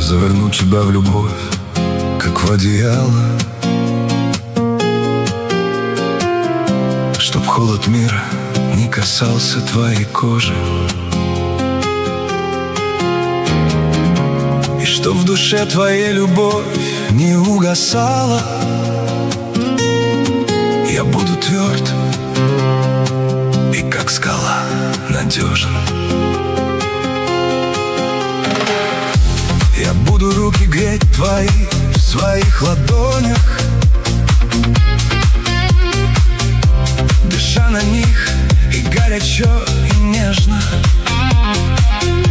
заверну тебя в любовь, как в одеяло, чтоб холод мира не касался твоей кожи, и чтоб в душе твоей любовь не угасала. Я буду тверд и как скала надежен. Я буду руки греть твои в своих ладонях, дыша на них и горячо, и нежно.